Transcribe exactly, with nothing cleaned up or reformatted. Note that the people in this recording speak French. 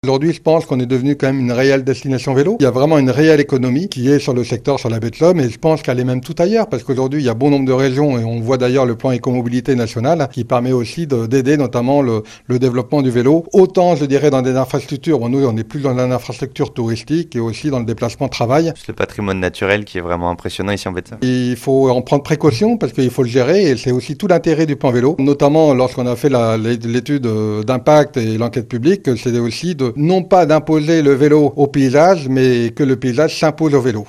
Aujourd'hui, je pense qu'on est devenu quand même une réelle destination vélo. Il y a vraiment une réelle économie qui est sur le secteur, sur la baie de Somme, et je pense qu'elle est même tout ailleurs, parce qu'aujourd'hui, il y a bon nombre de régions, et on voit d'ailleurs le plan écomobilité national, qui permet aussi de, d'aider notamment le, le développement du vélo. Autant, je dirais, dans des infrastructures, bon, nous, on est plus dans l'infrastructure touristique, et aussi dans le déplacement de travail. C'est le patrimoine naturel qui est vraiment impressionnant ici en fait. Il faut en prendre précaution, parce qu'il faut le gérer, et c'est aussi tout l'intérêt du plan vélo, notamment lorsqu'on a fait la, l'étude d'impact et l'enquête publique, c'est aussi de non pas d'imposer le vélo au paysage, mais que le paysage s'impose au vélo.